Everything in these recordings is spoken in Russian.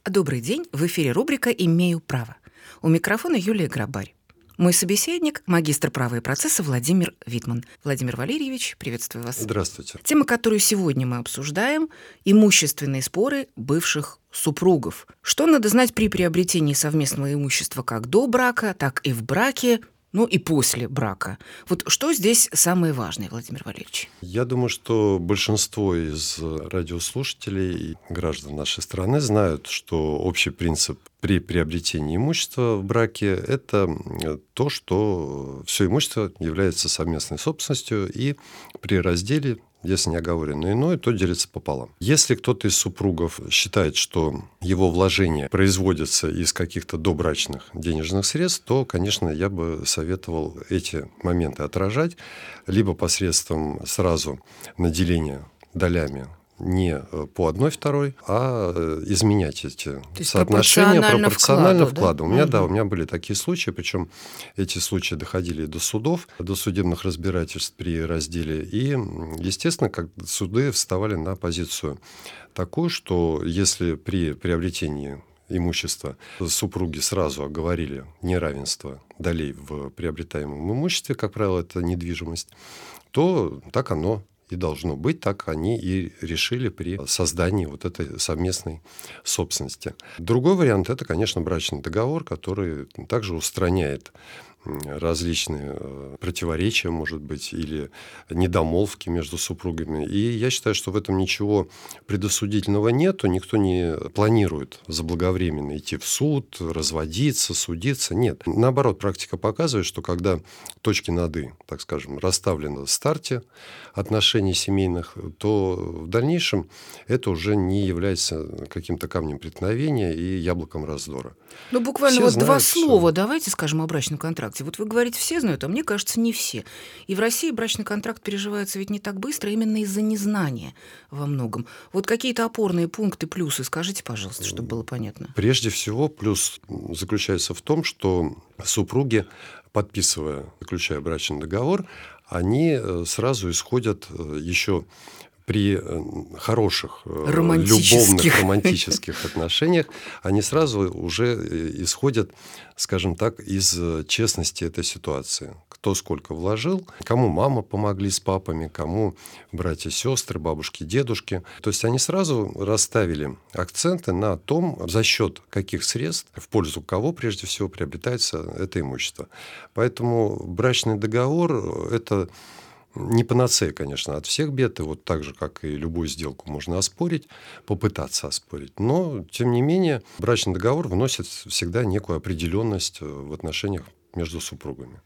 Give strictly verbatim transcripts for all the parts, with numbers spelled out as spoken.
Добрый день, в эфире рубрика «Имею право». У микрофона Юлия Грабарь. Мой собеседник – магистр права и процесса Владимир Витман. Владимир Валерьевич, приветствую вас. Здравствуйте. Тема, которую сегодня мы обсуждаем – имущественные споры бывших супругов. Что надо знать при приобретении совместного имущества как до брака, так и в браке, ну и после брака. Вот что здесь самое важное, Владимир Валерьевич? Я думаю, что большинство из радиослушателей и граждан нашей страны знают, что общий принцип при приобретении имущества в браке – это то, что все имущество является совместной собственностью, и при разделе, если не оговорено иное, то делится пополам. Если кто-то из супругов считает, что его вложения производятся из каких-то добрачных денежных средств, то, конечно, я бы советовал эти моменты отражать либо посредством сразу наделения долями не по одной второй, а изменять эти соотношения пропорционально пропорционально вкладу. вкладу. Да? У меня, Угу. да, у меня были такие случаи, причем эти случаи доходили до судов, до судебных разбирательств при разделе. И, естественно, как суды вставали на позицию такую, что если при приобретении имущества супруги сразу оговорили неравенство долей в приобретаемом имуществе, как правило, это недвижимость, то так оно и должно быть, так они и решили при создании вот этой совместной собственности. Другой вариант – это, конечно, брачный договор, который также устраняет различные противоречия, может быть, или недомолвки между супругами. И я считаю, что в этом ничего предосудительного нету. Никто не планирует заблаговременно идти в суд, разводиться, судиться. Нет. Наоборот, практика показывает, что когда точки над «и», так скажем, расставлены в старте отношений семейных, то в дальнейшем это уже не является каким-то камнем преткновения и яблоком раздора. Ну, буквально Все вот знают, два что- слова давайте скажем о брачном контракте. Вот вы говорите, все знают, а мне кажется, не все. И в России брачный контракт переживается ведь не так быстро, именно из-за незнания во многом. Вот какие-то опорные пункты, плюсы скажите, пожалуйста, чтобы было понятно. Прежде всего, плюс заключается в том, что супруги, подписывая, заключая брачный договор, они э, сразу исходят э, еще при э, хороших, э, Романтических. любовных, романтических отношениях, они сразу уже э, исходят, скажем так, из э, честности этой ситуации. Кто сколько вложил, кому мама помогли с папами, кому братья, сестры, бабушки, дедушки. То есть они сразу расставили акценты на том, за счет каких средств, в пользу кого прежде всего приобретается это имущество. Поэтому брачный договор – это не панацея, конечно, от всех бед, и вот так же, как и любую сделку, можно оспорить, попытаться оспорить. Но, тем не менее, брачный договор вносит всегда некую определенность в отношениях между супругами.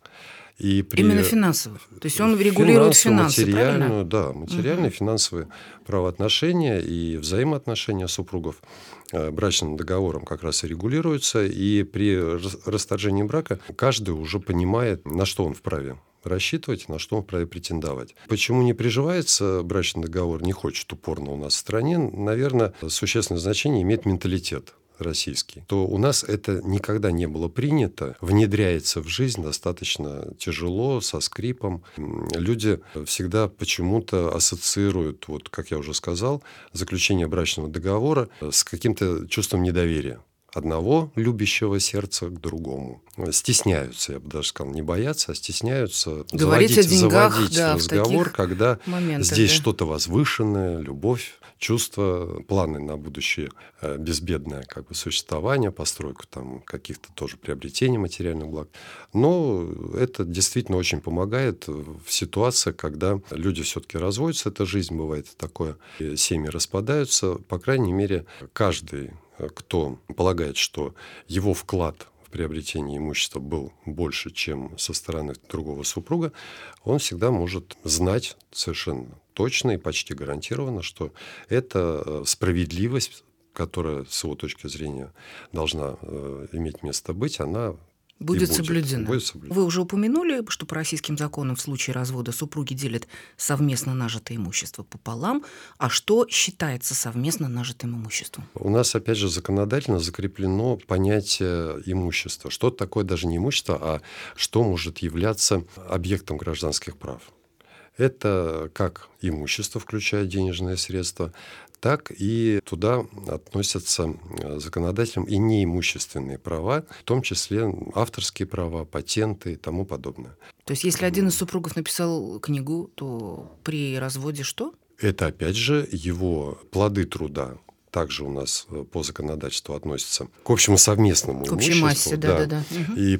И при... Именно финансово. То есть он регулирует финансы, материальную, правильно? да, материальные, Угу. финансовые правоотношения и взаимоотношения супругов э, брачным договором как раз и регулируются. И при расторжении брака каждый уже понимает, на что он вправе рассчитывать, на что он вправе претендовать. Почему не приживается брачный договор, не хочет упорно у нас в стране, наверное, существенное значение имеет менталитет российский, то у нас это никогда не было принято, внедряется в жизнь достаточно тяжело, со скрипом. Люди всегда почему-то ассоциируют, вот как я уже сказал, заключение брачного договора с каким-то чувством недоверия одного любящего сердца к другому. Стесняются, я бы даже сказал, не боятся, а стесняются Говорить заводить, о деньгах, заводить да, в разговор, таких когда моментах, здесь да. что-то возвышенное, любовь, чувства, планы на будущее э, безбедное как бы, существование, постройку там, каких-то тоже приобретений материальных благ. Но это действительно очень помогает в ситуации, когда люди все-таки разводятся, эта жизнь бывает такое, и семьи распадаются. По крайней мере, каждый, кто полагает, что его вклад в приобретение имущества был больше, чем со стороны другого супруга, он всегда может знать совершенно точно и почти гарантированно, что это справедливость, которая с его точки зрения должна э, иметь место быть, она Будет, будет соблюдена. будет соблюдена. Вы уже упомянули, что по российским законам в случае развода супруги делят совместно нажитое имущество пополам. А что считается совместно нажитым имуществом? У нас, опять же, законодательно закреплено понятие имущества. Что такое даже не имущество, а что может являться объектом гражданских прав. Это как имущество, включая денежные средства, так и туда относятся законодателям и неимущественные права, в том числе авторские права, патенты и тому подобное. То есть если один из супругов написал книгу, то при разводе что? Это, опять же, его плоды труда. Также у нас по законодательству относятся к общему совместному К общей имуществу. массе, да-да-да. Угу. И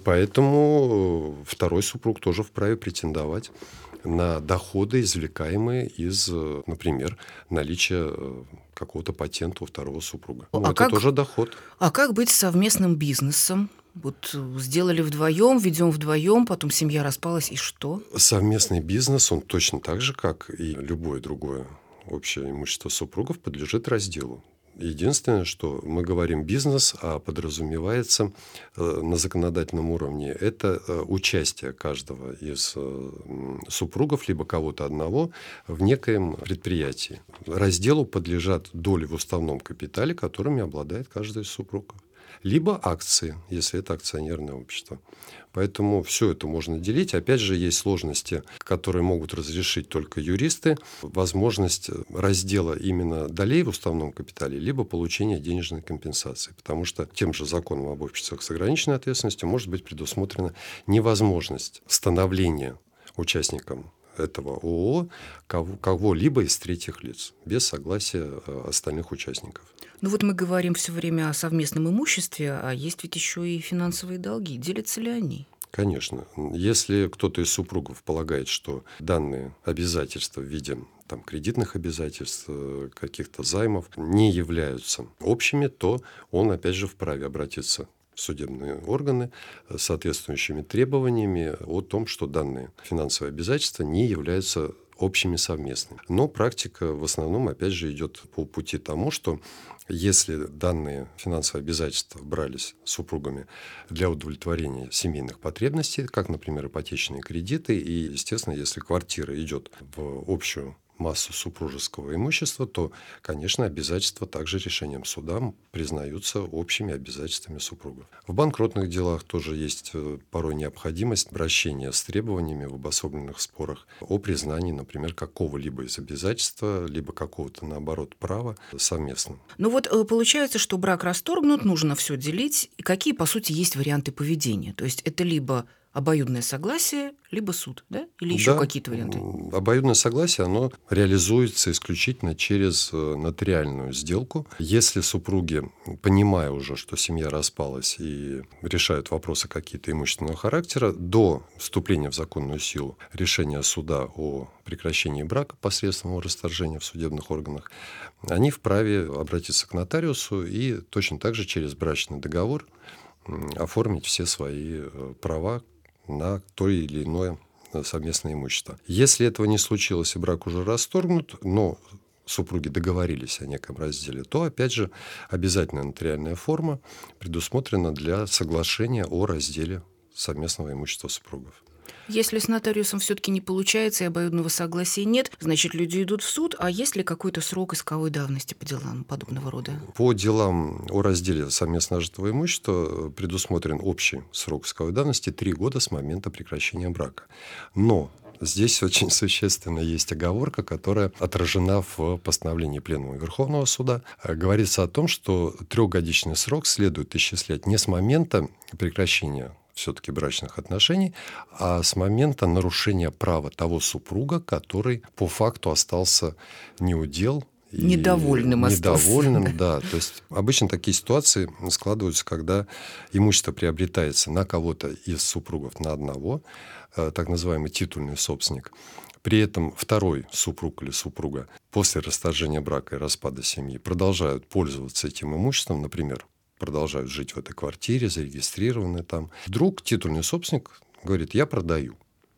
поэтому второй супруг тоже вправе претендовать на доходы, извлекаемые из, например, наличия какого-то патента у второго супруга. А Ну, это как- тоже доход. А как быть с совместным бизнесом? Вот сделали вдвоем, ведем вдвоем, потом семья распалась, и что? Совместный бизнес, он точно так же, как и любое другое общее имущество супругов, подлежит разделу. Единственное, что мы говорим бизнес, а подразумевается э, на законодательном уровне, это э, участие каждого из э, супругов, либо кого-то одного, в некоем предприятии. Разделу подлежат доли в уставном капитале, которыми обладает каждый из супругов. Либо акции, если это акционерное общество. Поэтому все это можно делить. Опять же, есть сложности, которые могут разрешить только юристы. Возможность раздела именно долей в уставном капитале, либо получения денежной компенсации. Потому что тем же законом об обществах с ограниченной ответственностью может быть предусмотрена невозможность становления участникам этого ООО кого- кого-либо из третьих лиц без согласия э, остальных участников. Ну вот мы говорим все время о совместном имуществе, а есть ведь еще и финансовые долги. Делятся ли они? Конечно. Если кто-то из супругов полагает, что данные обязательства в виде там, кредитных обязательств, э, каких-то займов не являются общими, то он, опять же, вправе обратиться в судебные органы с соответствующими требованиями о том, что данные финансовые обязательства не являются общими совместными. Но практика в основном, опять же, идет по пути тому, что если данные финансовые обязательства брались супругами для удовлетворения семейных потребностей, как, например, ипотечные кредиты, и, естественно, если квартира идет в общую массу супружеского имущества, то, конечно, обязательства также решением суда признаются общими обязательствами супругов. В банкротных делах тоже есть порой необходимость обращения с требованиями в обособленных спорах о признании, например, какого-либо из обязательства, либо какого-то, наоборот, права совместным. Ну вот э, получается, что брак расторгнут, нужно все делить. И какие, по сути, есть варианты поведения? То есть это либо обоюдное согласие, либо суд, да? Или еще Да, какие-то варианты? обоюдное согласие, оно реализуется исключительно через э, нотариальную сделку. Если супруги, понимая уже, что семья распалась и решают вопросы какие-то имущественного характера, до вступления в законную силу решения суда о прекращении брака посредством расторжения в судебных органах, они вправе обратиться к нотариусу и точно так же через брачный договор м, оформить все свои э, права на то или иное совместное имущество. Если этого не случилось и брак уже расторгнут, но супруги договорились о неком разделе, то, опять же, обязательная нотариальная форма предусмотрена для соглашения о разделе совместного имущества супругов. Если с нотариусом все-таки не получается и обоюдного согласия нет, значит, люди идут в суд, а есть ли какой-то срок исковой давности по делам подобного рода? По делам о разделе совместно нажитого имущества предусмотрен общий срок исковой давности три года с момента прекращения брака. Но здесь очень существенно есть оговорка, которая отражена в постановлении Пленума Верховного Суда. Говорится о том, что трехгодичный срок следует исчислять не с момента прекращения все-таки брачных отношений, а с момента нарушения права того супруга, который по факту остался неудел. И Недовольным остался. Недовольным, да. То есть обычно такие ситуации складываются, когда имущество приобретается на кого-то из супругов, на одного, так называемый титульный собственник. При этом второй супруг или супруга после расторжения брака и распада семьи продолжают пользоваться этим имуществом, например, продолжают жить в этой квартире, зарегистрированы там. Вдруг титульный собственник говорит: я продаю.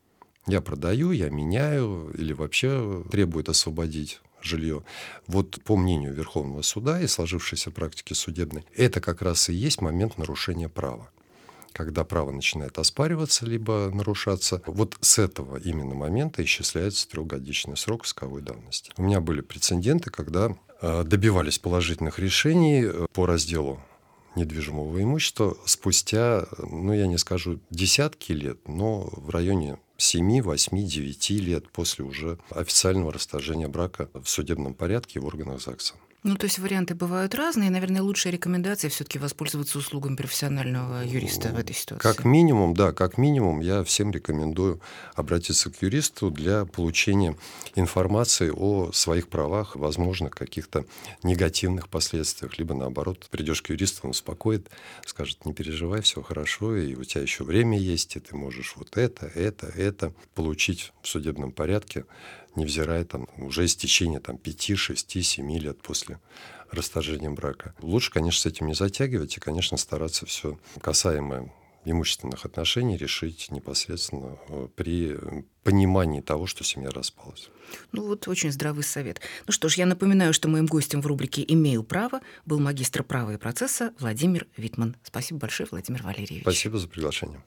Я продаю, я меняю или вообще требует освободить жилье. Вот по мнению Верховного суда и сложившейся практики судебной, это как раз и есть момент нарушения права. Когда право начинает оспариваться либо нарушаться, вот с этого именно момента исчисляется трехгодичный срок исковой давности. У меня были прецеденты, когда добивались положительных решений по разделу недвижимого имущества спустя, ну, я не скажу десятки лет, но в районе семь, восемь, девять лет после уже официального расторжения брака в судебном порядке в органах ЗАГСа. Ну, то есть варианты бывают разные. Наверное, лучшая рекомендация все-таки воспользоваться услугами профессионального юриста в этой Как ситуации. минимум, да, как минимум я всем рекомендую обратиться к юристу для получения информации о своих правах, возможных каких-то негативных последствиях. Либо наоборот, придешь к юристу, он успокоит, скажет: не переживай, все хорошо, и у тебя еще время есть, и ты можешь вот это, это, это получить в судебном порядке, невзирая там уже из течения там, пяти, шести, семи лет после расторжения брака. Лучше, конечно, с этим не затягивать и, конечно, стараться все касаемое имущественных отношений решить непосредственно э, при понимании того, что семья распалась. Ну вот очень здравый совет. Ну что ж, я напоминаю, что моим гостем в рубрике «Имею право» был магистр права и процесса Владимир Витман. Спасибо большое, Владимир Валерьевич. Спасибо за приглашение.